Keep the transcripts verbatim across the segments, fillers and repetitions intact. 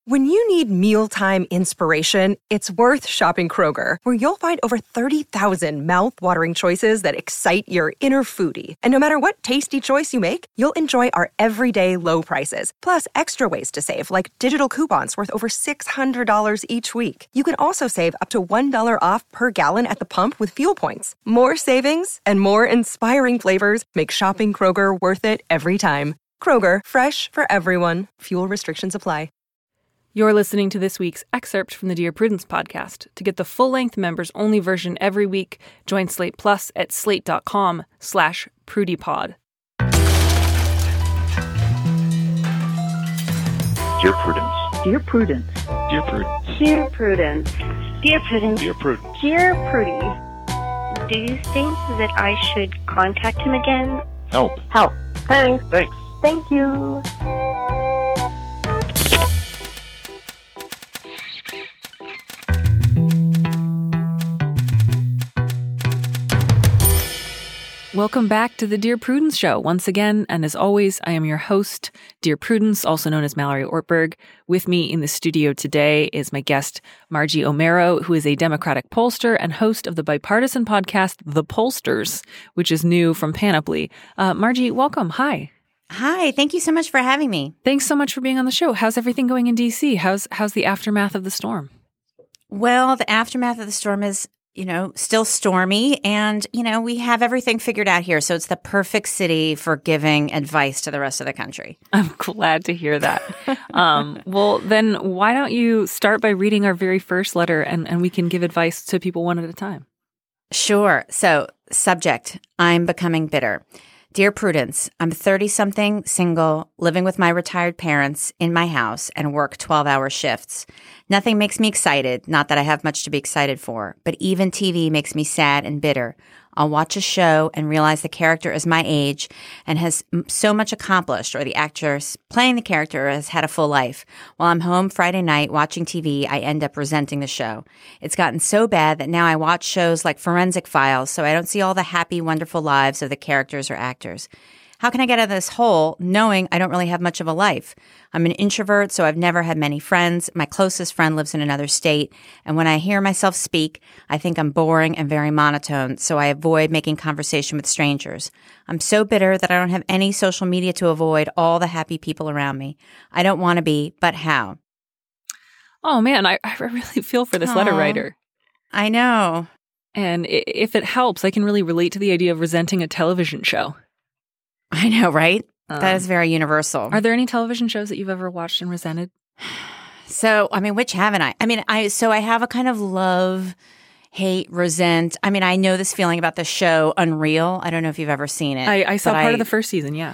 When you need mealtime inspiration, it's worth shopping Kroger, where you'll find over thirty thousand mouth-watering choices that excite your inner foodie. And no matter what tasty choice you make, you'll enjoy our everyday low prices, plus extra ways to save, like digital coupons worth over six hundred dollars each week. You can also save up to one dollar off per gallon at the pump with fuel points. More savings and more inspiring flavors make shopping Kroger worth it every time. Kroger, fresh for everyone. Fuel restrictions apply. You're listening to this week's excerpt from the Dear Prudence podcast. To get the full-length members-only version every week, join Slate Plus at slate.com slash prudypod. Dear Prudence. Dear Prudence. Dear Prudence. Dear Prudence. Dear Prudence. Dear Prudence. Dear Prudy. Do you think that I should contact him again? Help. Help. Thanks. Thanks. Thank you. Welcome back to the Dear Prudence Show once again, and as always, I am your host, Dear Prudence, also known as Mallory Ortberg. With me in the studio today is my guest, Margie Omero, who is a Democratic pollster and host of the bipartisan podcast, The Pollsters, which is new from Panoply. Uh, Margie, welcome. Hi. Hi. Thank you so much for having me. Thanks so much for being on the show. How's everything going in D C? How's how's the aftermath of the storm? Well, the aftermath of the storm is, you know, still stormy, and, you know, we have everything figured out here. So it's the perfect city for giving advice to the rest of the country. I'm glad to hear that. um, well, then why don't you start by reading our very first letter, and, and we can give advice to people one at a time. Sure. So, subject, I'm becoming bitter. Dear Prudence, I'm thirty-something, single, living with my retired parents in my house and work twelve-hour shifts. Nothing makes me excited, not that I have much to be excited for, but even T V makes me sad and bitter. I'll watch a show and realize the character is my age and has so much accomplished, or the actress playing the character has had a full life. While I'm home Friday night watching T V, I end up resenting the show. It's gotten so bad that now I watch shows like Forensic Files, so I don't see all the happy, wonderful lives of the characters or actors. How can I get out of this hole knowing I don't really have much of a life? I'm an introvert, so I've never had many friends. My closest friend lives in another state, and when I hear myself speak, I think I'm boring and very monotone, so I avoid making conversation with strangers. I'm so bitter that I don't have any social media to avoid all the happy people around me. I don't want to be, but how? Oh, man, I, I really feel for this Aww. letter writer. I know. And if it helps, I can really relate to the idea of resenting a television show. I know, right? Um, that is very universal. Are there any television shows that you've ever watched and resented? So, I mean, which haven't I? I mean, I so I have a kind of love, hate, resent. I mean, I know this feeling about the show Unreal. I don't know if you've ever seen it. I, I saw part I, of the first season, yeah.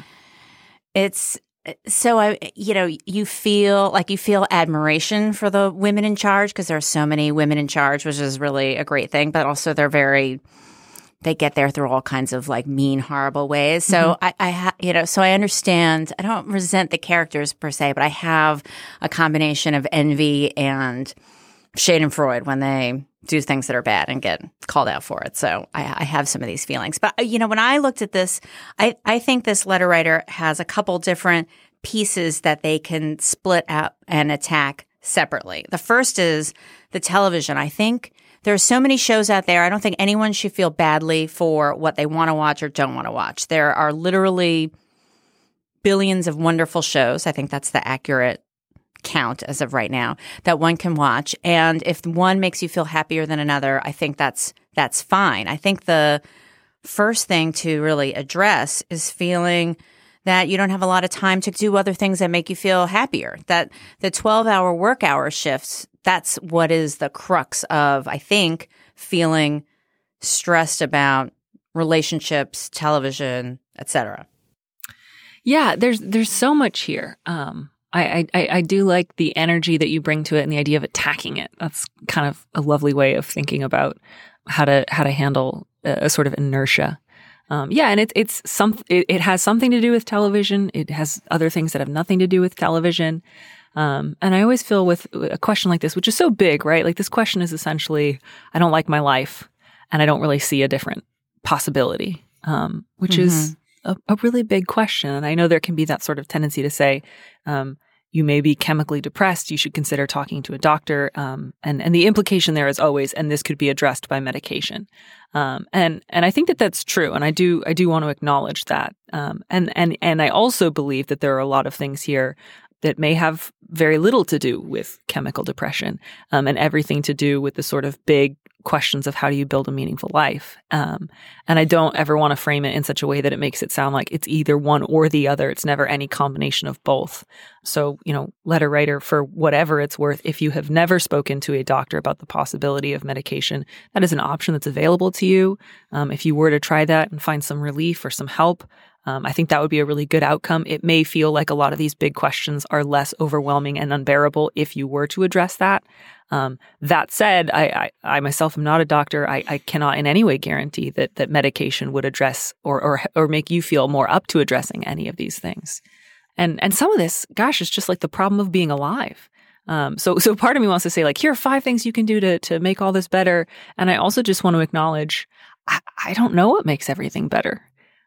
It's so I, you know, you feel like you feel admiration for the women in charge because there are so many women in charge, which is really a great thing. But also, they're very. They get there through all kinds of like mean, horrible ways. So mm-hmm. I, I ha- you know, so I understand. I don't resent the characters per se, but I have a combination of envy and Schadenfreude when they do things that are bad and get called out for it. So I, I have some of these feelings. But you know, when I looked at this, I, I think this letter writer has a couple different pieces that they can split up and attack separately. The first is the television. I think. There are so many shows out there. I don't think anyone should feel badly for what they want to watch or don't want to watch. There are literally billions of wonderful shows. I think that's the accurate count as of right now that one can watch. And if one makes you feel happier than another, I think that's that's fine. I think the first thing to really address is feeling that you don't have a lot of time to do other things that make you feel happier. That the twelve-hour work hour shifts, that's what is the crux of, I think, feeling stressed about relationships, television, et cetera. Yeah, there's there's so much here. Um, I, I I do like the energy that you bring to it and the idea of attacking it. That's kind of a lovely way of thinking about how to how to handle a, a sort of inertia. Um, yeah, and it's it's some it, it has something to do with television. It has other things that have nothing to do with television. Um, and I always feel with a question like this, which is so big, right? Like this question is essentially, I don't like my life, and I don't really see a different possibility, um, which mm-hmm. is a, a really big question. And I know there can be that sort of tendency to say, um, you may be chemically depressed, you should consider talking to a doctor. Um, and, and the implication there is always, and this could be addressed by medication. Um, and, and I think that that's true. And I do, I do want to acknowledge that. Um, and, and, and I also believe that there are a lot of things here that may have very little to do with chemical depression, um, and everything to do with the sort of big questions of how do you build a meaningful life. Um, and I don't ever want to frame it in such a way that it makes it sound like it's either one or the other. It's never any combination of both. So, you know, letter writer, for whatever it's worth, if you have never spoken to a doctor about the possibility of medication, that is an option that's available to you. Um, if you were to try that and find some relief or some help, Um, I think that would be a really good outcome. It may feel like a lot of these big questions are less overwhelming and unbearable if you were to address that. Um, that said, I, I, I myself am not a doctor. I, I cannot in any way guarantee that that medication would address or, or or make you feel more up to addressing any of these things. And and some of this, gosh, is just like the problem of being alive. Um, so so part of me wants to say, like, here are five things you can do to to make all this better. And I also just want to acknowledge, I, I don't know what makes everything better.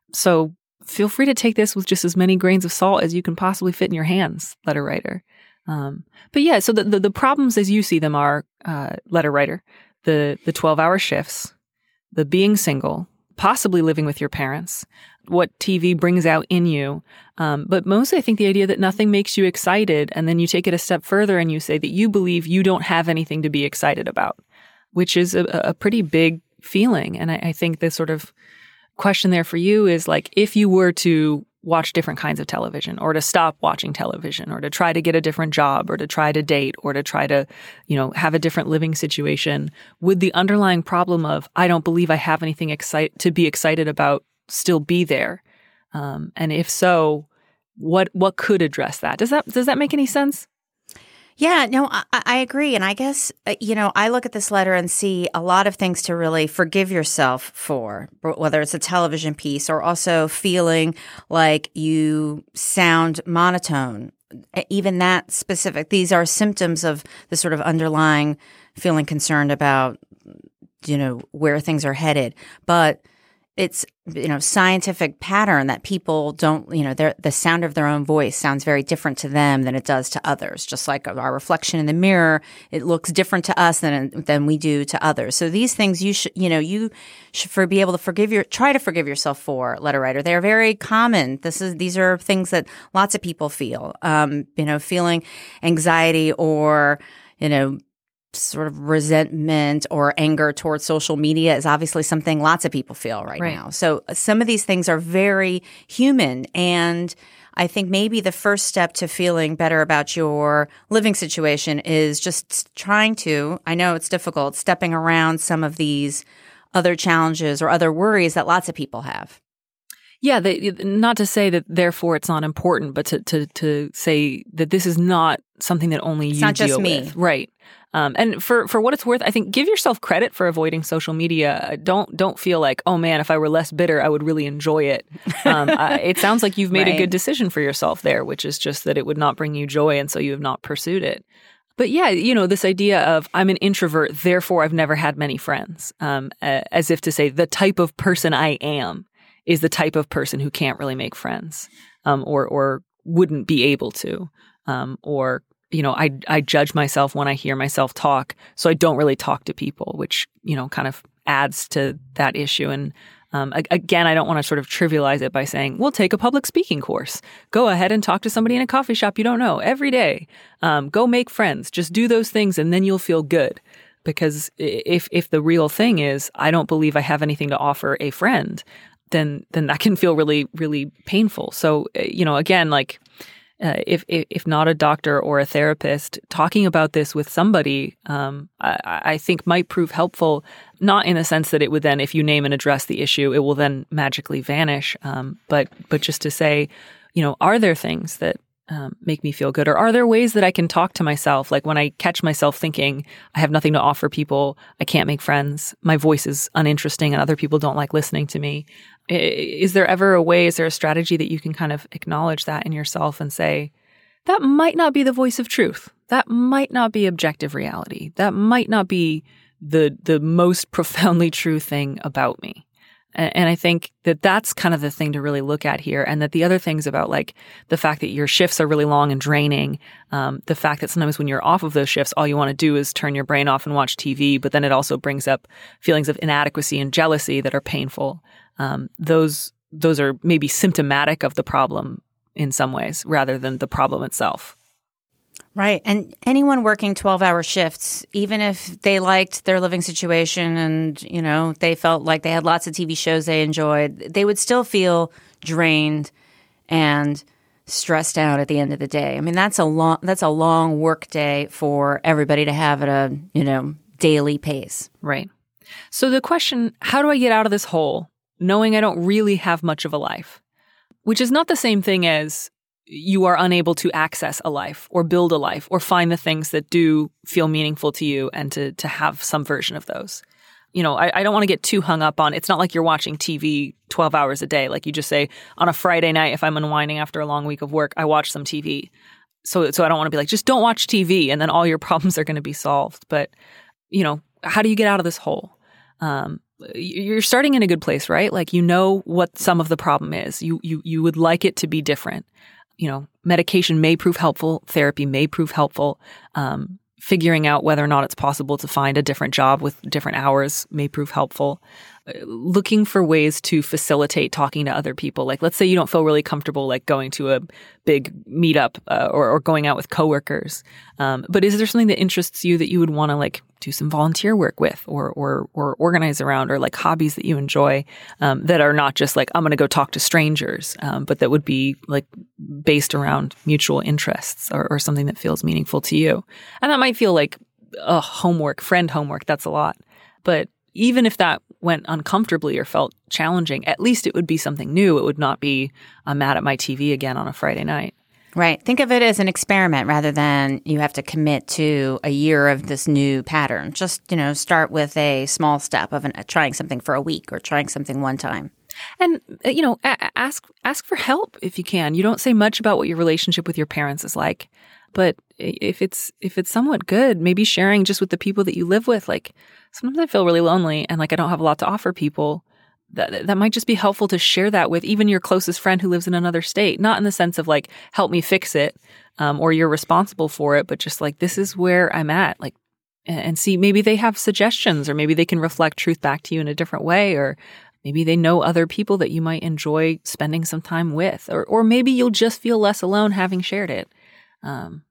So feel free to take this with just as many grains of salt as you can possibly fit in your hands, letter writer. Um, but yeah, so the, the, the problems as you see them are, uh, letter writer, the, the twelve hour shifts, the being single, possibly living with your parents, what T V brings out in you. Um, but mostly I think the idea that nothing makes you excited. And then you take it a step further and you say that you believe you don't have anything to be excited about, which is a, a pretty big feeling. And I, I think this sort of question there for you is like, if you were to watch different kinds of television or to stop watching television or to try to get a different job or to try to date or to try to, you know, have a different living situation, would the underlying problem of, I don't believe I have anything excite- to be excited about still be there? Um, and if so, what, what could address that? Does that, does that make any sense? Yeah, no, I, I agree. And I guess, you know, I look at this letter and see a lot of things to really forgive yourself for, whether it's a television piece or also feeling like you sound monotone. Even that specific, these are symptoms of the sort of underlying feeling concerned about, you know, where things are headed. But it's, you know, scientific pattern that people don't, you know, the sound of their own voice sounds very different to them than it does to others. Just like our reflection in the mirror, it looks different to us than than we do to others. So these things you should, you know, you should for, be able to forgive your, try to forgive yourself for, letter writer. They are very common. This is, these are things that lots of people feel, um, you know, feeling anxiety or, you know, sort of resentment or anger towards social media is obviously something lots of people feel right, right now. So some of these things are very human. And I think maybe the first step to feeling better about your living situation is just trying to, I know it's difficult, stepping around some of these other challenges or other worries that lots of people have. Yeah, they, not to say that therefore it's not important, but to, to, to say that this is not something that only it's you not deal just me. with. Right. Um, and for, for what it's worth, I think give yourself credit for avoiding social media. Don't don't feel like, oh man, if I were less bitter, I would really enjoy it. Um, I, it sounds like you've made right. a good decision for yourself there, which is just that it would not bring you joy, and so you have not pursued it. But yeah, you know, this idea of I'm an introvert, therefore I've never had many friends, um, as if to say the type of person I am is the type of person who can't really make friends, um, or or wouldn't be able to, um, or you know, I I judge myself when I hear myself talk, so I don't really talk to people, which, you know, kind of adds to that issue. And um, again, I don't want to sort of trivialize it by saying, well, take a public speaking course. Go ahead and talk to somebody in a coffee shop you don't know every day. Um, go make friends. Just do those things and then you'll feel good. Because if if the real thing is, I don't believe I have anything to offer a friend, then then that can feel really, really painful. So, you know, again, like, Uh, if, if if not a doctor or a therapist, talking about this with somebody, um, I, I think might prove helpful. Not in the sense that it would then, if you name and address the issue, it will then magically vanish. Um, but but just to say, you know, are there things that um, make me feel good, or are there ways that I can talk to myself? Like when I catch myself thinking I have nothing to offer people, I can't make friends, my voice is uninteresting, and other people don't like listening to me. Is there ever a way, is there a strategy that you can kind of acknowledge that in yourself and say, that might not be the voice of truth. That might not be objective reality. That might not be the the most profoundly true thing about me. And, and I think that that's kind of the thing to really look at here. And that the other things about like the fact that your shifts are really long and draining, um, the fact that sometimes when you're off of those shifts, all you want to do is turn your brain off and watch T V. But then it also brings up feelings of inadequacy and jealousy that are painful. Um, those those are maybe symptomatic of the problem in some ways rather than the problem itself. Right. And anyone working twelve-hour shifts, even if they liked their living situation and, you know, they felt like they had lots of T V shows they enjoyed, they would still feel drained and stressed out at the end of the day. I mean, that's a long that's a long work day for everybody to have at a, you know, daily pace. Right. So the question, how do I get out of this hole knowing I don't really have much of a life? Which is not the same thing as you are unable to access a life or build a life or find the things that do feel meaningful to you and to to have some version of those. You know, I, I don't want to get too hung up on, it's not like you're watching T V twelve hours a day. Like you just say, on a Friday night, if I'm unwinding after a long week of work, I watch some T V. So, so I don't want to be like, just don't watch T V and then all your problems are going to be solved. But, you know, how do you get out of this hole? Um, you're starting in a good place, right? Like, you know what some of the problem is. You, you, you would like it to be different. You know, medication may prove helpful. Therapy may prove helpful. Um, figuring out whether or not it's possible to find a different job with different hours may prove helpful. Uh, looking for ways to facilitate talking to other people. Like, let's say you don't feel really comfortable, like going to a big meetup uh, or, or going out with coworkers. Um, but is there something that interests you that you would want to like do some volunteer work with or or or organize around, or like hobbies that you enjoy um, that are not just like, I'm going to go talk to strangers, um, but that would be like based around mutual interests or, or something that feels meaningful to you. And that might feel like uh, homework, friend homework. That's a lot. But even if that went uncomfortably or felt challenging, at least it would be something new. It would not be, I'm mad at my T V again on a Friday night. Right. Think of it as an experiment rather than you have to commit to a year of this new pattern. Just, you know, start with a small step of an, trying something for a week or trying something one time. And, you know, a- ask ask for help if you can. You don't say much about what your relationship with your parents is like. But if it's if it's somewhat good, maybe sharing just with the people that you live with. Like, sometimes I feel really lonely and like I don't have a lot to offer people. That that might just be helpful to share that with even your closest friend who lives in another state. Not in the sense of like, help me fix it, um, or you're responsible for it, but just like, this is where I'm at. Like, and see, maybe they have suggestions, or maybe they can reflect truth back to you in a different way, or maybe they know other people that you might enjoy spending some time with, or or maybe you'll just feel less alone having shared it. Um,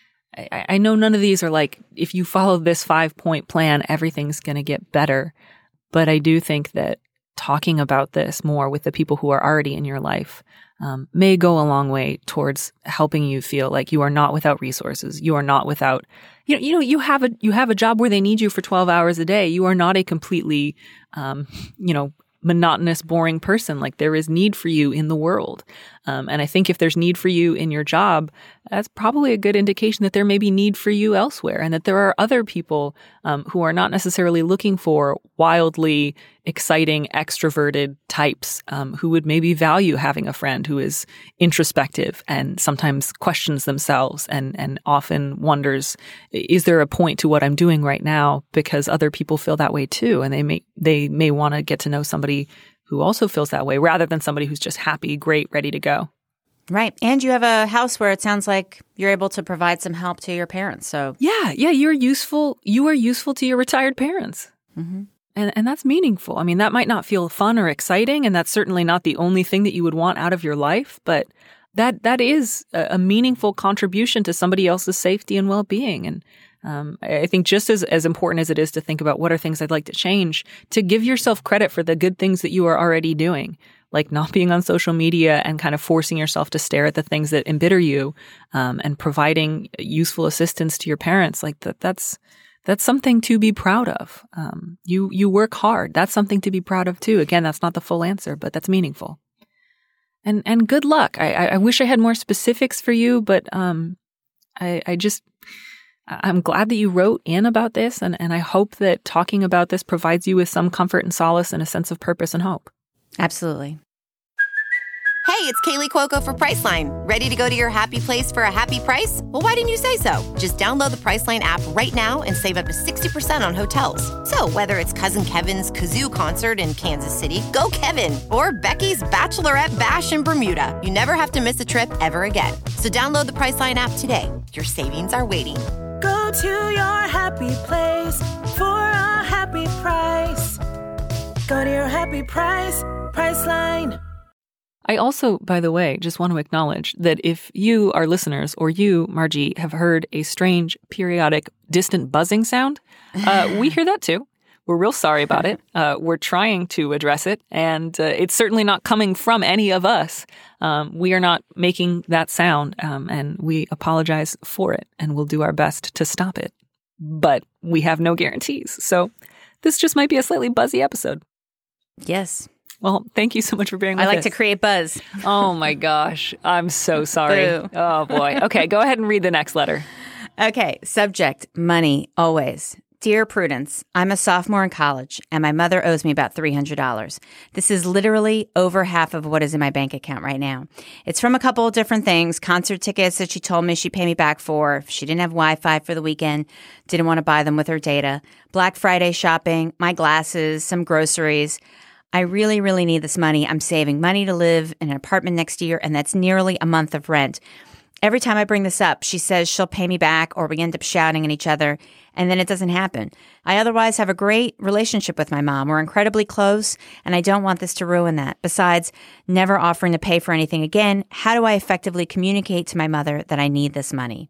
I, I know none of these are like, if you follow this five point plan, everything's going to get better. But I do think that talking about this more with the people who are already in your life um, may go a long way towards helping you feel like you are not without resources. You are not without, you know, you know, you have a you have a job where they need you for twelve hours a day. You are not a completely, um, you know, monotonous, boring person. Like, there is need for you in the world. Um, and I think if there's need for you in your job, that's probably a good indication that there may be need for you elsewhere, and that there are other people um, who are not necessarily looking for wildly exciting, extroverted types um, who would maybe value having a friend who is introspective and sometimes questions themselves and, and often wonders, is there a point to what I'm doing right now? Because other people feel that way too. And they may, they may want to get to know somebody who also feels that way rather than somebody who's just happy, great, ready to go. Right. And you have a house where it sounds like you're able to provide some help to your parents. So yeah, yeah, you're useful. You are useful to your retired parents. Mm-hmm. And and that's meaningful. I mean, that might not feel fun or exciting, and that's certainly not the only thing that you would want out of your life, but that that is a, a meaningful contribution to somebody else's safety and well-being. And um, I think just as, as important as it is to think about what are things I'd like to change, to give yourself credit for the good things that you are already doing, like not being on social media and kind of forcing yourself to stare at the things that embitter you, um, and providing useful assistance to your parents. Like that, that's that's something to be proud of. Um, you you work hard. That's something to be proud of too. Again, that's not the full answer, but that's meaningful. And and good luck. I I wish I had more specifics for you, but um, I I just. I'm glad that you wrote in about this, and, and I hope that talking about this provides you with some comfort and solace and a sense of purpose and hope. Absolutely. Hey, it's Kaylee Cuoco for Priceline. Ready to go to your happy place for a happy price? Well, why didn't you say so? Just download the Priceline app right now and save up to sixty percent on hotels. So whether it's Cousin Kevin's Kazoo Concert in Kansas City, go Kevin, or Becky's Bachelorette Bash in Bermuda, you never have to miss a trip ever again. So download the Priceline app today. Your savings are waiting. Go to your happy place for a happy price. Go to your happy price, Priceline. I also, by the way, just want to acknowledge that if you, our listeners, or you, Margie, have heard a strange, periodic, distant buzzing sound, uh, we hear that too. We're real sorry about it. Uh, we're trying to address it, and uh, it's certainly not coming from any of us. Um, we are not making that sound, um, and we apologize for it, and we'll do our best to stop it. But we have no guarantees, so this just might be a slightly buzzy episode. Yes. Well, thank you so much for bearing with us. I like us. to create buzz. Oh, my gosh. I'm so sorry. Boo. Oh, boy. Okay, go ahead and read the next letter. Okay, subject, money, always. Dear Prudence, I'm a sophomore in college, and my mother owes me about three hundred dollars. This is literally over half of what is in my bank account right now. It's from a couple of different things, concert tickets that she told me she'd pay me back for. She didn't have Wi-Fi for the weekend, didn't want to buy them with her data. Black Friday shopping, my glasses, some groceries. I really, really need this money. I'm saving money to live in an apartment next year, and that's nearly a month of rent. Every time I bring this up, she says she'll pay me back, or we end up shouting at each other, and then it doesn't happen. I otherwise have a great relationship with my mom. We're incredibly close, and I don't want this to ruin that. Besides, never offering to pay for anything again, how do I effectively communicate to my mother that I need this money?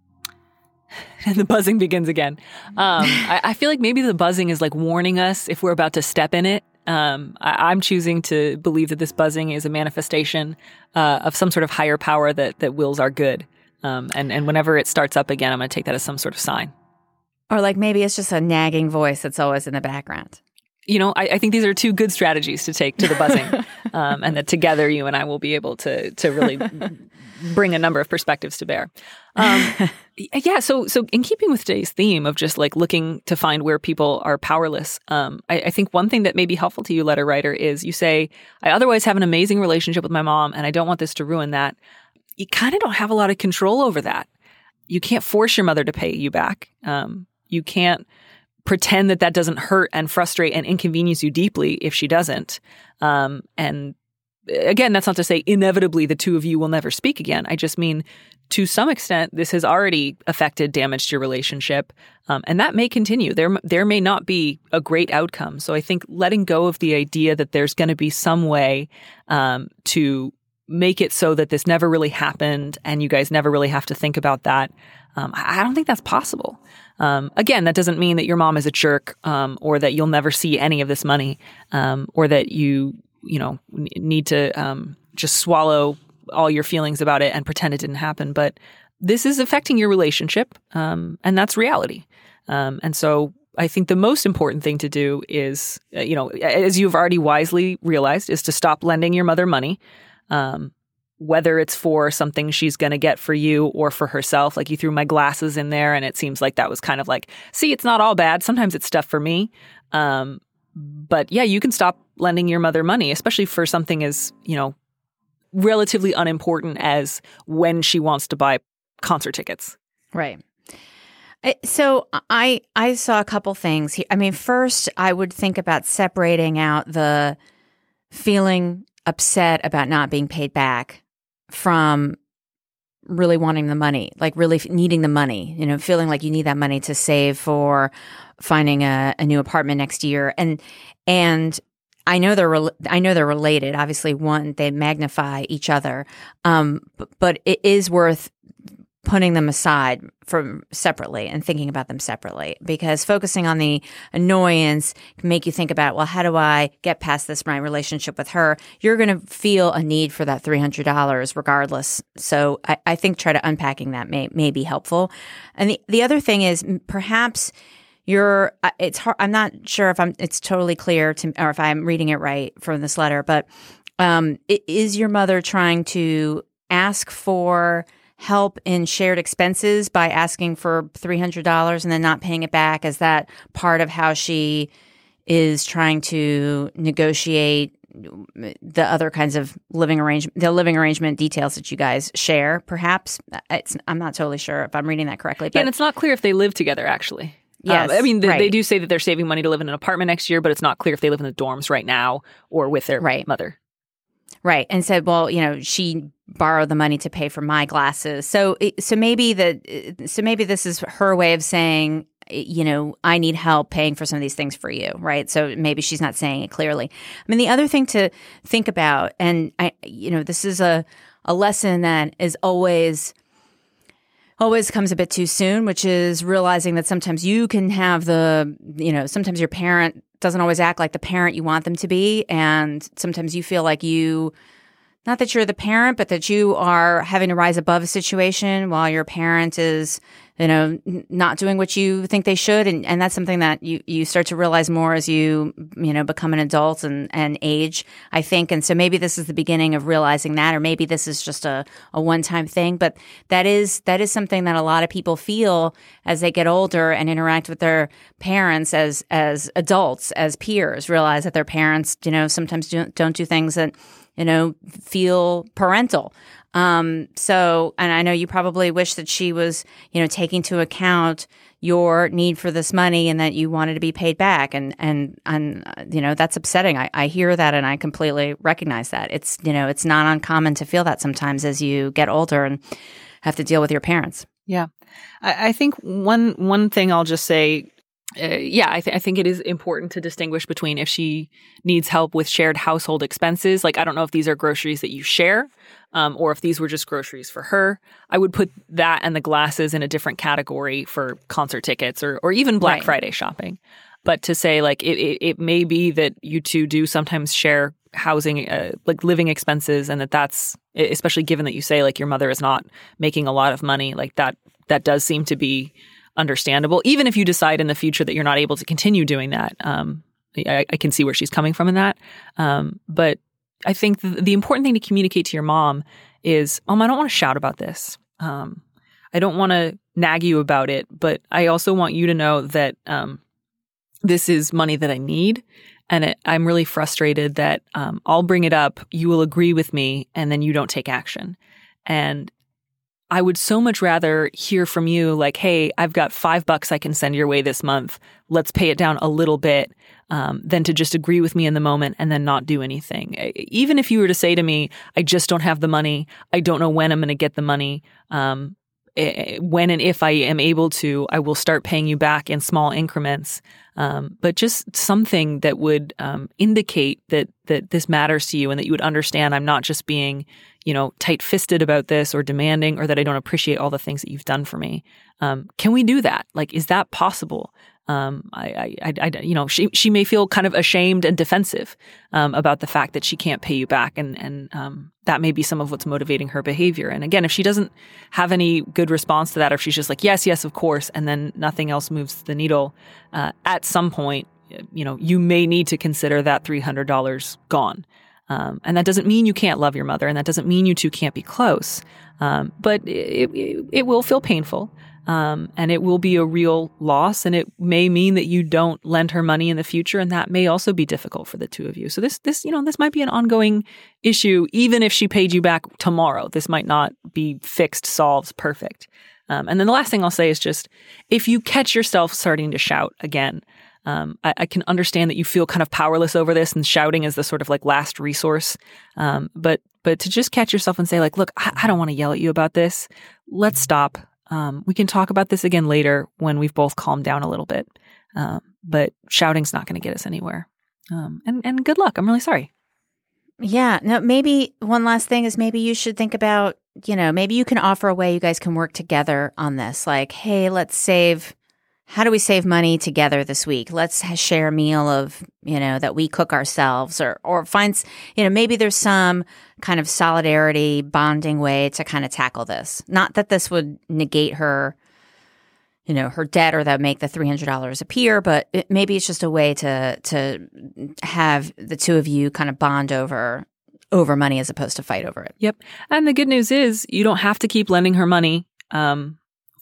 And the buzzing begins again. Um, I, I feel like maybe the buzzing is like warning us if we're about to step in it. Um, I, I'm choosing to believe that this buzzing is a manifestation uh, of some sort of higher power that that wills our good. Um, and, and whenever it starts up again, I'm going to take that as some sort of sign. Or like maybe it's just a nagging voice that's always in the background. You know, I, I think these are two good strategies to take to the buzzing, um, and that together you and I will be able to to really bring a number of perspectives to bear. Um, yeah, so so in keeping with today's theme of just like looking to find where people are powerless, um, I, I think one thing that may be helpful to you, letter writer, is you say, I otherwise have an amazing relationship with my mom, and I don't want this to ruin that. You kind of don't have a lot of control over that. You can't force your mother to pay you back. Um, you can't pretend that that doesn't hurt and frustrate and inconvenience you deeply if she doesn't. Um, and again, that's not to say inevitably the two of you will never speak again. I just mean to some extent, this has already affected, damaged your relationship. Um, and that may continue. There, there may not be a great outcome. So I think letting go of the idea that there's going to be some way um, to make it so that this never really happened and you guys never really have to think about that. Um, I don't think that's possible. Um, again, that doesn't mean that your mom is a jerk, um, or that you'll never see any of this money, um, or that you, you know, n- need to um, just swallow all your feelings about it and pretend it didn't happen. But this is affecting your relationship, um, and that's reality. Um, and so I think the most important thing to do is, uh, you know, as you've already wisely realized, is to stop lending your mother money. Um, whether it's for something she's going to get for you or for herself. Like you threw my glasses in there and it seems like that was kind of like, see, it's not all bad. Sometimes it's stuff for me. Um, but yeah, you can stop lending your mother money, especially for something as, you know, relatively unimportant as when she wants to buy concert tickets. Right. So I I saw a couple things. I mean, first, I would think about separating out the feeling upset about not being paid back from really wanting the money, like really needing the money, you know, feeling like you need that money to save for finding a, a new apartment next year. And, and I know they're, re- I know they're related. Obviously, one, they magnify each other. Um, but, but it is worth putting them aside from separately and thinking about them separately, because focusing on the annoyance can make you think about, well, how do I get past this, my relationship with her? You're going to feel a need for that three hundred dollars regardless. So I, I think try to unpacking that may, may be helpful. And the, the other thing is perhaps you're, it's hard, I'm not sure if I'm, it's totally clear to, or if I'm reading it right from this letter, but um, is your mother trying to ask for help in shared expenses by asking for three hundred dollars and then not paying it back? Is that part of how she is trying to negotiate the other kinds of living arrangement, the living arrangement details that you guys share, perhaps. It's, I'm not totally sure if I'm reading that correctly. But yeah, and it's not clear if they live together, actually. Yes, um, I mean, th- right. they do say that they're saving money to live in an apartment next year, but it's not clear if they live in the dorms right now or with their right. mother. Right. And said, well, you know, she borrowed the money to pay for my glasses. So, so maybe the, so maybe this is her way of saying, you know, I need help paying for some of these things for you. Right. So maybe she's not saying it clearly. I mean, the other thing to think about, and I, you know, this is a, a lesson that is always, always comes a bit too soon, which is realizing that sometimes you can have the, you know, sometimes your parent doesn't always act like the parent you want them to be. And sometimes you feel like you, not that you're the parent, but that you are having to rise above a situation while your parent is, you know, not doing what you think they should. And, and that's something that you, you start to realize more as you, you know, become an adult and, and age, I think. And so maybe this is the beginning of realizing that, or maybe this is just a, a one-time thing. But that is, that is something that a lot of people feel as they get older and interact with their parents as, as adults, as peers, realize that their parents, you know, sometimes don't, don't do things that, you know, feel parental. Um, so, and I know you probably wish that she was, you know, taking into account your need for this money and that you wanted to be paid back. And, and, and, uh, you know, that's upsetting. I, I hear that and I completely recognize that. It's, you know, it's not uncommon to feel that sometimes as you get older and have to deal with your parents. Yeah. I, I think one, one thing I'll just say, Uh, yeah, I, th- I think it is important to distinguish between if she needs help with shared household expenses. Like, I don't know if these are groceries that you share um, or if these were just groceries for her. I would put that and the glasses in a different category for concert tickets or, or even Black Right. Friday shopping. But to say, like, it, it, it may be that you two do sometimes share housing, uh, like living expenses, and that that's, especially given that you say, like, your mother is not making a lot of money, like that, that does seem to be understandable. Even if you decide in the future that you're not able to continue doing that, um, I, I can see where she's coming from in that. Um, but I think the, the important thing to communicate to your mom is, Mom, I don't want to shout about this. Um, I don't want to nag you about it, but I also want you to know that um, this is money that I need. And it, I'm really frustrated that um, I'll bring it up, you will agree with me, and then you don't take action. And I would so much rather hear from you like, hey, I've got five bucks I can send your way this month. Let's pay it down a little bit, um, than to just agree with me in the moment and then not do anything. Even if you were to say to me, I just don't have the money. I don't know when I'm going to get the money. Um, when and if I am able to, I will start paying you back in small increments. Um, but just something that would um, indicate that that this matters to you and that you would understand I'm not just being, you know, tight-fisted about this or demanding, or that I don't appreciate all the things that you've done for me. Um, can we do that? Like, is that possible? Um, I, I, I, you know, she she may feel kind of ashamed and defensive um, about the fact that she can't pay you back, and and um, that may be some of what's motivating her behavior. And again, if she doesn't have any good response to that, or if she's just like, yes, yes, of course, and then nothing else moves the needle, uh, at some point, you know, you may need to consider that three hundred dollars gone. Um, and that doesn't mean you can't love your mother, and that doesn't mean you two can't be close. Um, but it, it, it will feel painful. Um, and it will be a real loss, and it may mean that you don't lend her money in the future, and that may also be difficult for the two of you. So this, this, you know, this might be an ongoing issue, even if she paid you back tomorrow. This might not be fixed, solved, perfect. Um, and then the last thing I'll say is just, if you catch yourself starting to shout again, um, I, I can understand that you feel kind of powerless over this, and shouting is the sort of like last resource. Um, but but to just catch yourself and say, like, look, I, I don't want to yell at you about this. Let's stop. Um, we can talk about this again later when we've both calmed down a little bit. Um, but shouting's not going to get us anywhere. Um, and, and good luck. I'm really sorry. Yeah. No, maybe one last thing is maybe you should think about, you know, maybe you can offer a way you guys can work together on this. Like, hey, let's save, how do we save money together this week? Let's share a meal of, you know, that we cook ourselves, or, or find, you know, maybe there's some kind of solidarity, bonding way to kind of tackle this. Not that this would negate her, you know, her debt, or that make the three hundred dollars appear, but it, maybe it's just a way to, to have the two of you kind of bond over, over money as opposed to fight over it. Yep. And the good news is you don't have to keep lending her money, um,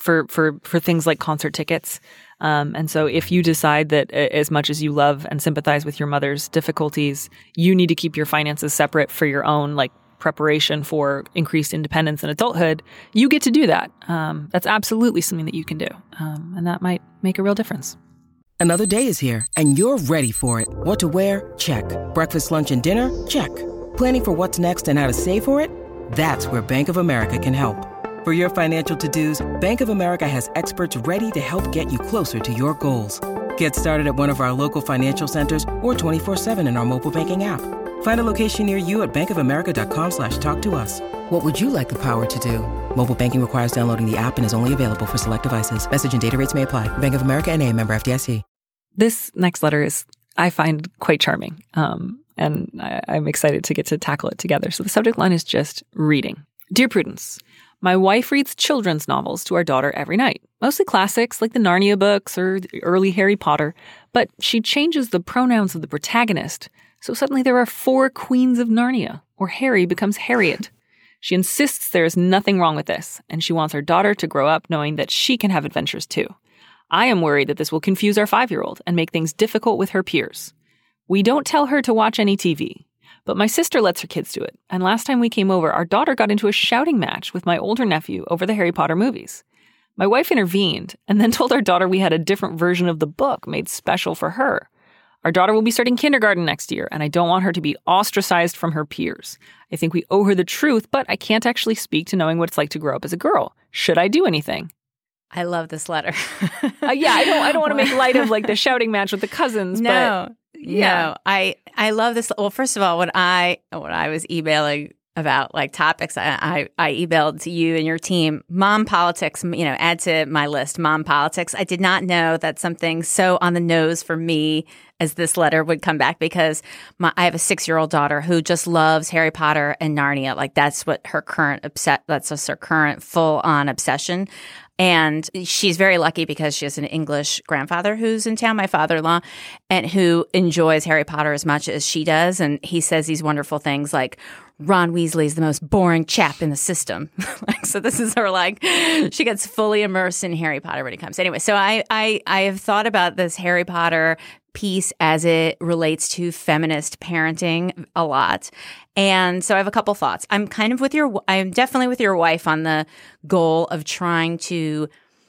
for, for, for things like concert tickets. Um, and so if you decide that uh, as much as you love and sympathize with your mother's difficulties, you need to keep your finances separate for your own like preparation for increased independence and adulthood, you get to do that. Um, that's absolutely something that you can do. Um, and that might make a real difference. Another day is here, and you're ready for it. What to wear? Check. Breakfast, lunch, and dinner? Check. Planning for what's next and how to save for it? That's where Bank of America can help. For your financial to-dos, Bank of America has experts ready to help get you closer to your goals. Get started at one of our local financial centers or twenty-four seven in our mobile banking app. Find a location near you at bankofamerica.com slash talk to us. What would you like the power to do? Mobile banking requires downloading the app and is only available for select devices. Message and data rates may apply. Bank of America N A, member F D I C. This next letter is, I find, quite charming, um, and I, I'm excited to get to tackle it together. So the subject line is just reading. Dear Prudence, my wife reads children's novels to our daughter every night, mostly classics like the Narnia books or the early Harry Potter, but she changes the pronouns of the protagonist, so suddenly there are four queens of Narnia, or Harry becomes Harriet. She insists there is nothing wrong with this, and she wants her daughter to grow up knowing that she can have adventures too. I am worried that this will confuse our five-year-old and make things difficult with her peers. We don't tell her to watch any T V, but my sister lets her kids do it, and last time we came over, our daughter got into a shouting match with my older nephew over the Harry Potter movies. My wife intervened and then told our daughter we had a different version of the book made special for her. Our daughter will be starting kindergarten next year, and I don't want her to be ostracized from her peers. I think we owe her the truth, but I can't actually speak to knowing what it's like to grow up as a girl. Should I do anything? I love this letter. uh, yeah, I don't I don't want to make light of like the shouting match with the cousins, no, but yeah. No, I I love this. Well, first of all, when I when I was emailing about like topics, I, I I emailed to you and your team, mom politics, you know, add to my list, mom politics. I did not know that something so on the nose for me as this letter would come back, because my, I have a six-year-old daughter who just loves Harry Potter and Narnia. Like that's what her current obsess that's just her current full-on obsession. And she's very lucky because she has an English grandfather who's in town, my father-in-law, and who enjoys Harry Potter as much as she does. And he says these wonderful things like, Ron Weasley is the most boring chap in the system. So this is her, like, she gets fully immersed in Harry Potter when it comes. Anyway, so I, I, I have thought about this Harry Potter piece as it relates to feminist parenting a lot. And so I have a couple thoughts. I'm kind of with your, I'm definitely with your wife on the goal of trying to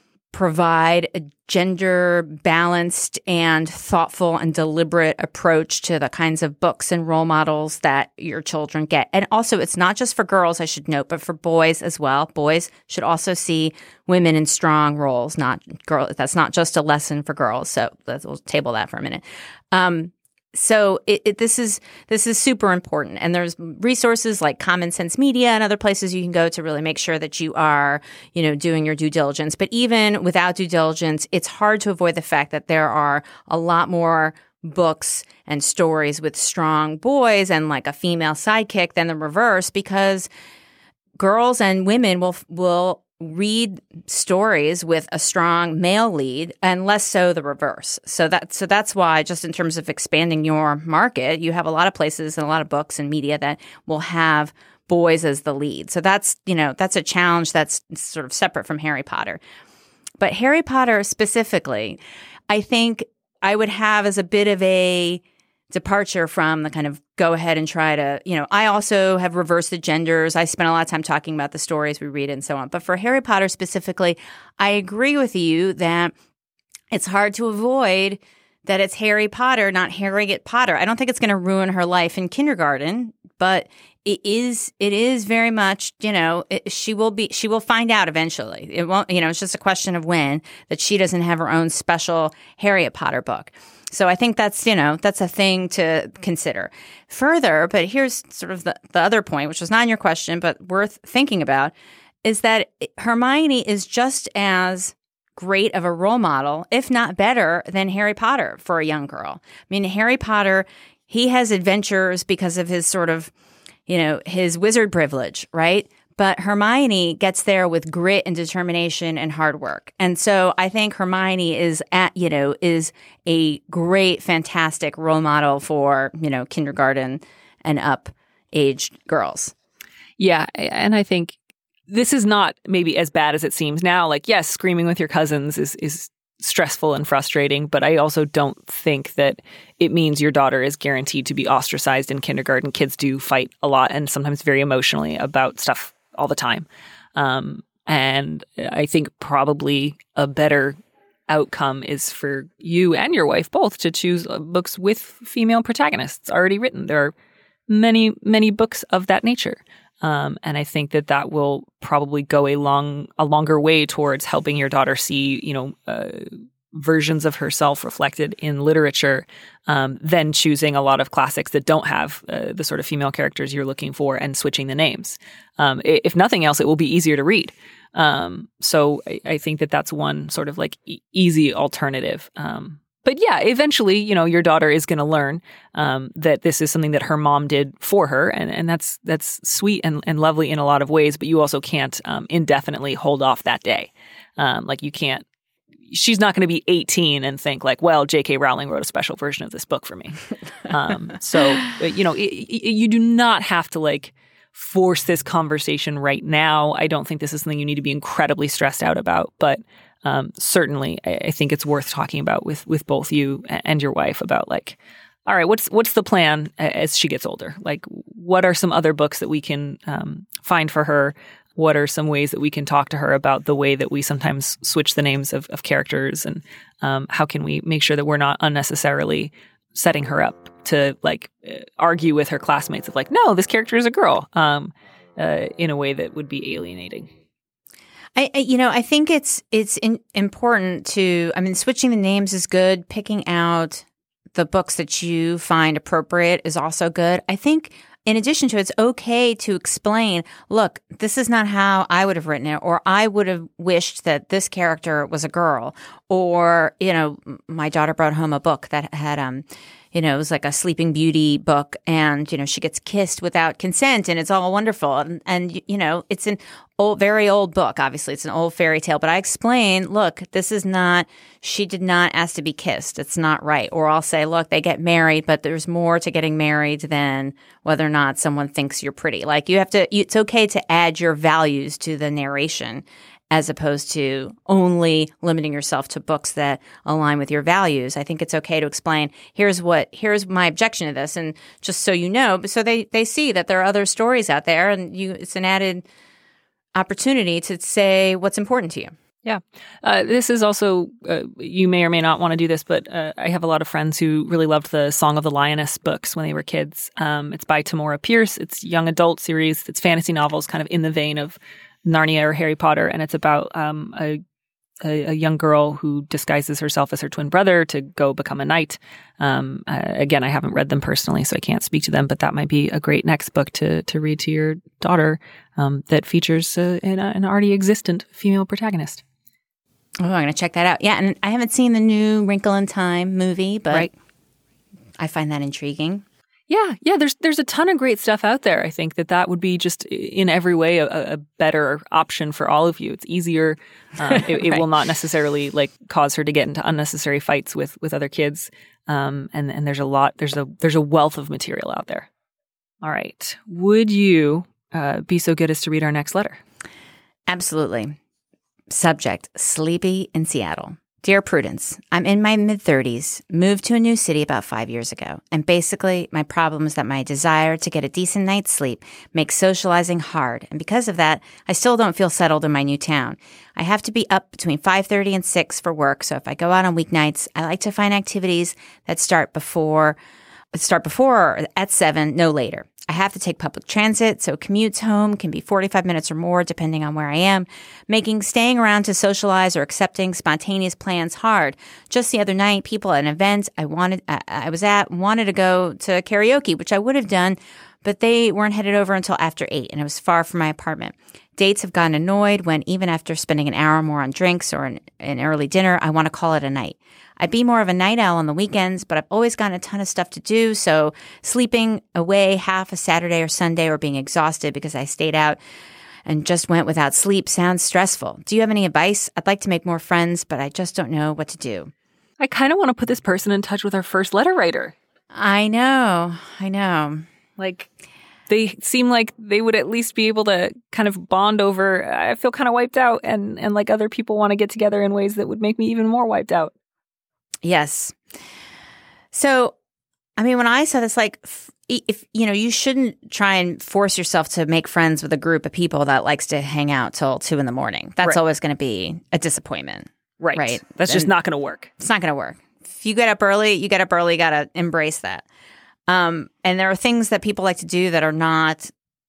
provide a gender balanced and thoughtful and deliberate approach to the kinds of books and role models that your children get. And also, it's not just for girls, I should note, but for boys as well. Boys should also see women in strong roles, not girl. That's not just a lesson for girls. So let's we'll table that for a minute. Um, So it, it, this is this is super important, and there's resources like Common Sense Media and other places you can go to really make sure that you are, you know, doing your due diligence. But even without due diligence, it's hard to avoid the fact that there are a lot more books and stories with strong boys and like a female sidekick than the reverse, because girls and women will will. read stories with a strong male lead and less so the reverse. So that so that's why, just in terms of expanding your market, you have a lot of places and a lot of books and media that will have boys as the lead. So that's, you know, that's a challenge that's sort of separate from Harry Potter. But Harry Potter specifically, I think I would have as a bit of a departure from the kind of go ahead and try to, you know, I also have reversed the genders. I spent a lot of time talking about the stories we read and so on. But for Harry Potter specifically, I agree with you that it's hard to avoid that it's Harry Potter, not Harriet Potter. I don't think it's going to ruin her life in kindergarten, but it is, it is very much, you know, it, she will be, she will find out eventually. It won't, you know, it's just a question of when, that she doesn't have her own special Harriet Potter book. So I think that's, you know, that's a thing to consider. Further, but here's sort of the, the other point, which was not in your question, but worth thinking about, is that Hermione is just as great of a role model, if not better, than Harry Potter for a young girl. I mean, Harry Potter, he has adventures because of his sort of, you know, his wizard privilege, right? But Hermione gets there with grit and determination and hard work. And so I think Hermione is at, you know, is a great, fantastic role model for, you know, kindergarten and up aged girls. Yeah. And I think this is not maybe as bad as it seems now. Like, yes, screaming with your cousins is is stressful and frustrating, but I also don't think that it means your daughter is guaranteed to be ostracized in kindergarten. Kids do fight a lot and sometimes very emotionally about stuff all the time. Um, and I think probably a better outcome is for you and your wife both to choose books with female protagonists already written. There are many, many books of that nature. Um, and I think that that will probably go a long, a longer way towards helping your daughter see, you know, uh, versions of herself reflected in literature, um, than choosing a lot of classics that don't have uh, the sort of female characters you're looking for and switching the names. Um, if nothing else, it will be easier to read. Um, so I, I think that that's one sort of like e- easy alternative. Um, But yeah, eventually, you know, your daughter is going to learn um, that this is something that her mom did for her. And, and that's that's sweet and, and lovely in a lot of ways. But you also can't um, indefinitely hold off that day. Um, like you can't, she's not going to be eighteen and think like, well, J K Rowling wrote a special version of this book for me. um, so, you know, it, it, you do not have to like force this conversation right now. I don't think this is something you need to be incredibly stressed out about. But Um, certainly, I, I think it's worth talking about with with both you and your wife about like, all right, what's what's the plan as she gets older? Like, what are some other books that we can um, find for her? What are some ways that we can talk to her about the way that we sometimes switch the names of, of characters, and um, how can we make sure that we're not unnecessarily setting her up to like argue with her classmates of like, no, this character is a girl, um, uh, in a way that would be alienating. I, I, you know, I think it's it's in, important to, I mean, switching the names is good. Picking out the books that you find appropriate is also good. I think in addition to it, it's okay to explain, look, this is not how I would have written it, or I would have wished that this character was a girl, or, you know, my daughter brought home a book that had, um, you know, it was like a Sleeping Beauty book, and, you know, she gets kissed without consent, and it's all wonderful. And, and you know, it's an old, very old book. Obviously, it's an old fairy tale. But I explain, look, this is not, she did not ask to be kissed. It's not right. Or I'll say, look, they get married, but there's more to getting married than whether or not someone thinks you're pretty. Like, you have to, it's okay to add your values to the narration, as opposed to only limiting yourself to books that align with your values. I think it's okay to explain, here's what, here's my objection to this. And just so you know, so they, they see that there are other stories out there, and you, it's an added opportunity to say what's important to you. Yeah. Uh, this is also, uh, you may or may not want to do this, but uh, I have a lot of friends who really loved the Song of the Lioness books when they were kids. Um, it's by Tamora Pierce. It's young adult series. It's fantasy novels, kind of in the vein of Narnia or Harry Potter, and it's about um, a, a a young girl who disguises herself as her twin brother to go become a knight. Um, uh, again, I haven't read them personally, so I can't speak to them, but that might be a great next book to to read to your daughter um, that features uh, an, an already existent female protagonist. Oh, I'm going to check that out. Yeah, and I haven't seen the new Wrinkle in Time movie, but right. I find that intriguing. Yeah, yeah. There's there's a ton of great stuff out there. I think that that would be just in every way a, a better option for all of you. It's easier. Um, it, right. it will not necessarily like cause her to get into unnecessary fights with with other kids. Um, and and there's a lot. There's a there's a wealth of material out there. All right. Would you uh, be so good as to read our next letter? Absolutely. Subject: Sleepy in Seattle. Dear Prudence, I'm in my mid-thirties, moved to a new city about five years ago, and basically my problem is that my desire to get a decent night's sleep makes socializing hard, and because of that, I still don't feel settled in my new town. I have to be up between five thirty and six for work, so if I go out on weeknights, I like to find activities that start before start before or at seven, no later. I have to take public transit, so commutes home can be forty-five minutes or more depending on where I am, making staying around to socialize or accepting spontaneous plans hard. Just the other night, people at an event I wanted, I, I was at wanted to go to karaoke, which I would have done, but they weren't headed over until after eight, and it was far from my apartment. Dates have gotten annoyed when even after spending an hour more on drinks or an, an early dinner, I want to call it a night. I'd be more of a night owl on the weekends, but I've always gotten a ton of stuff to do, so sleeping away half a Saturday or Sunday or being exhausted because I stayed out and just went without sleep sounds stressful. Do you have any advice? I'd like to make more friends, but I just don't know what to do. I kind of want to put this person in touch with our first letter writer. I know. I know. Like, they seem like they would at least be able to kind of bond over, I feel kind of wiped out, and, and like other people want to get together in ways that would make me even more wiped out. Yes. So, I mean, when I saw this, like, if, you know, you shouldn't try and force yourself to make friends with a group of people that likes to hang out till two in the morning. That's Right. always going to be a disappointment. Right. Right. That's just And not going to work. It's not going to work. If you get up early, you get up early, you got to embrace that. Um, and there are things that people like to do that are not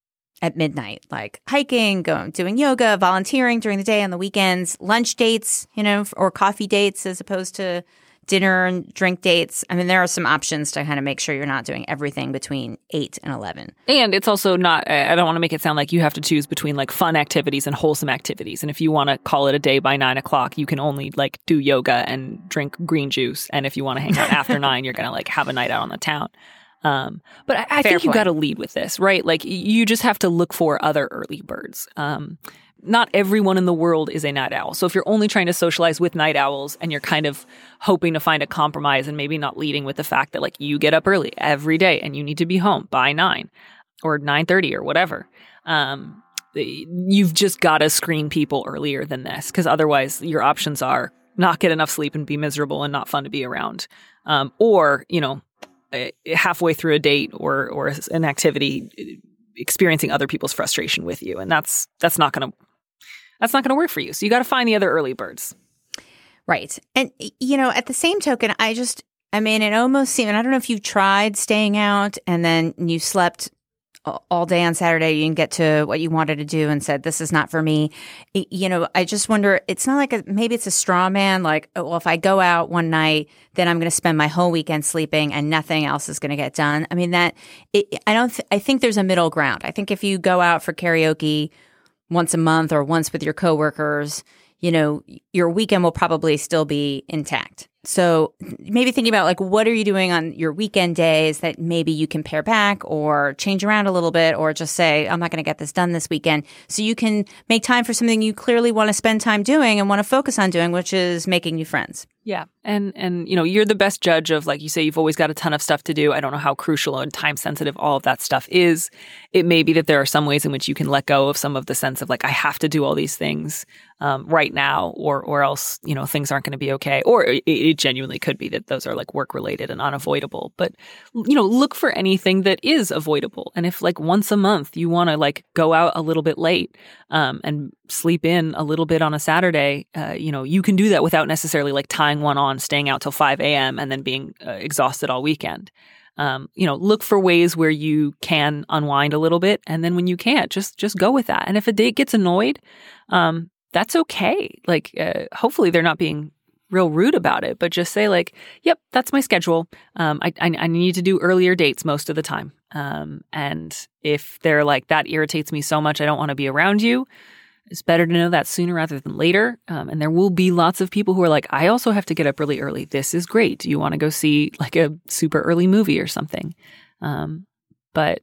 at midnight, like hiking, going, doing yoga, volunteering during the day, on the weekends, lunch dates, you know, or coffee dates as opposed to dinner and drink dates. I mean, there are some options to kind of make sure you're not doing everything between eight and eleven. And it's also not, I don't want to make it sound like you have to choose between like fun activities and wholesome activities. And if you want to call it a day by nine o'clock, you can only like do yoga and drink green juice. And if you want to hang out after nine, you're going to like have a night out on the town. Um, but I, I think you got to lead with this, right? Like you just have to look for other early birds. Um, Not everyone in the world is a night owl. So if you're only trying to socialize with night owls and you're kind of hoping to find a compromise and maybe not leading with the fact that like you get up early every day and you need to be home by nine or nine thirty or whatever, um, you've just got to screen people earlier than this, because otherwise your options are not get enough sleep and be miserable and not fun to be around, um, or, you know, halfway through a date or or an activity, experiencing other people's frustration with you, and that's that's not going to that's not going to work for you. So you got to find the other early birds, right? And you know, at the same token, I just, I mean, it almost seemed. And I don't know if you've tried staying out and then you slept all day on Saturday, you didn't get to what you wanted to do and said, this is not for me. It, you know, I just wonder, it's not like a, maybe it's a straw man, like, oh, well, if I go out one night, then I'm going to spend my whole weekend sleeping and nothing else is going to get done. I mean, that, it, I don't, th- I think there's a middle ground. I think if you go out for karaoke once a month or once with your coworkers, you know, your weekend will probably still be intact. So maybe thinking about like, what are you doing on your weekend days that maybe you can pare back or change around a little bit, or just say, I'm not going to get this done this weekend. So you can make time for something you clearly want to spend time doing and want to focus on doing, which is making new friends. Yeah. And, and, you know, you're the best judge of, like you say, you've always got a ton of stuff to do. I don't know how crucial and time sensitive all of that stuff is. It may be that there are some ways in which you can let go of some of the sense of like, I have to do all these things um, right now, or, or else, you know, things aren't going to be okay. Or it, it genuinely could be that those are like work related and unavoidable. But, you know, look for anything that is avoidable. And if like once a month you want to like go out a little bit late um, and sleep in a little bit on a Saturday, uh, you know, you can do that without necessarily like tying one on, staying out till five a.m. and then being uh, exhausted all weekend. Um, you know, look for ways where you can unwind a little bit. And then when you can't, just just go with that. And if a date gets annoyed, um, that's okay. Like, uh, hopefully they're not being real rude about it, but just say like, yep, that's my schedule. Um, I, I, I need to do earlier dates most of the time. Um, and if they're like, that irritates me so much, I don't want to be around you, it's better to know that sooner rather than later. Um, and there will be lots of people who are like, I also have to get up really early. This is great. Do you want to go see like a super early movie or something? Um, but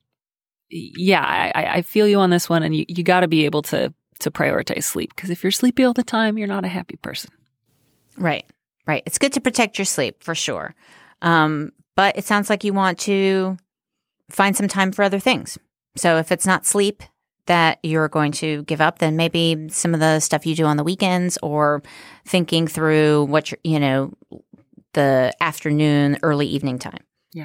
yeah, I, I feel you on this one. And you, you got to be able to to prioritize sleep, because if you're sleepy all the time, you're not a happy person. Right, right. It's good to protect your sleep for sure. Um, but it sounds like you want to find some time for other things. So if it's not sleep that you're going to give up, then maybe some of the stuff you do on the weekends, or thinking through what you're, you know, the afternoon, early evening time. Yeah.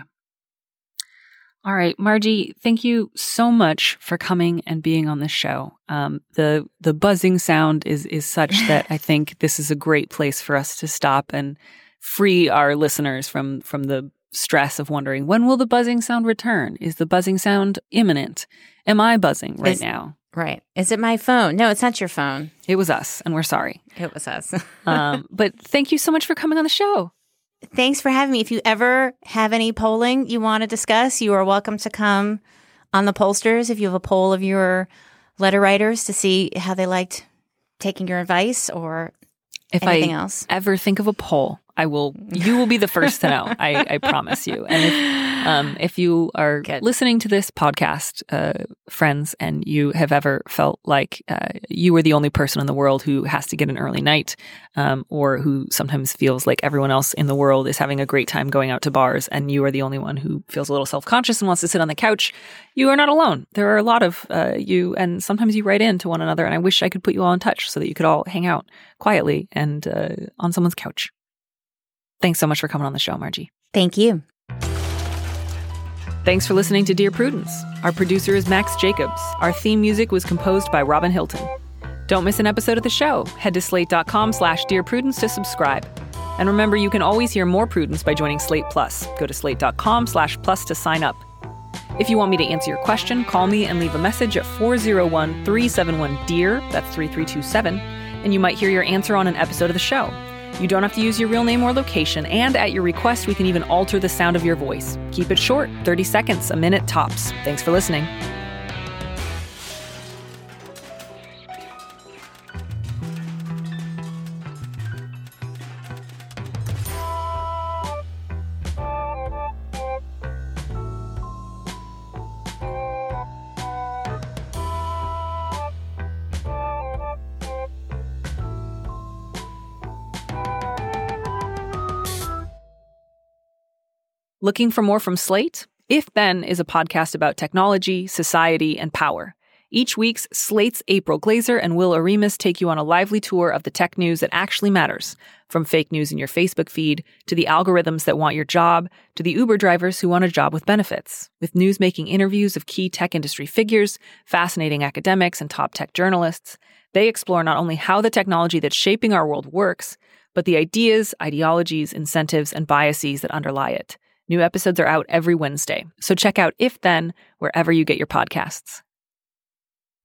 All right, Margie, thank you so much for coming and being on this show. Um, the the buzzing sound is is such that I think this is a great place for us to stop and free our listeners from from the stress of wondering, when will the buzzing sound return? Is the buzzing sound imminent? Am I buzzing right is, now? Right. Is it my phone? No, it's not your phone. It was us, and we're sorry. It was us. um, but thank you so much for coming on the show. Thanks for having me. If you ever have any polling you want to discuss, you are welcome to come on the Pollsters if you have a poll of your letter writers to see how they liked taking your advice or if anything I else. Ever think of a poll, I will. You will be the first to know. I, I promise you. And if Um, if you are Good. listening to this podcast, uh, friends, and you have ever felt like uh, you were the only person in the world who has to get an early night, um, or who sometimes feels like everyone else in the world is having a great time going out to bars, and you are the only one who feels a little self-conscious and wants to sit on the couch, you are not alone. There are a lot of uh, you, and sometimes you write in to one another, and I wish I could put you all in touch so that you could all hang out quietly and uh, on someone's couch. Thanks so much for coming on the show, Margie. Thank you. Thanks for listening to Dear Prudence. Our producer is Max Jacobs. Our theme music was composed by Robin Hilton. Don't miss an episode of the show. Head to slate.com slash Dear Prudence to subscribe. And remember, you can always hear more Prudence by joining Slate Plus. Go to slate.com slash plus to sign up. If you want me to answer your question, call me and leave a message at four oh one, three seven one, D E A R, that's three three two seven, and you might hear your answer on an episode of the show. You don't have to use your real name or location, and at your request, we can even alter the sound of your voice. Keep it short, thirty seconds, a minute tops. Thanks for listening. Looking for more from Slate? If Then is a podcast about technology, society, and power. Each week, Slate's April Glazer and Will Arimas take you on a lively tour of the tech news that actually matters, from fake news in your Facebook feed, to the algorithms that want your job, to the Uber drivers who want a job with benefits. With news-making interviews of key tech industry figures, fascinating academics, and top tech journalists, they explore not only how the technology that's shaping our world works, but the ideas, ideologies, incentives, and biases that underlie it. New episodes are out every Wednesday, so check out If Then wherever you get your podcasts.